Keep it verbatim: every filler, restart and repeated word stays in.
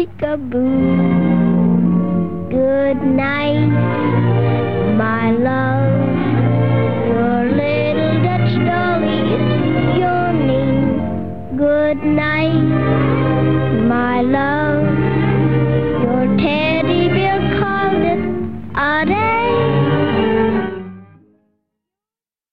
peekaboo. Good night, my love. Your little Dutch dolly is yawning. Good night, my love. Your teddy bear called it a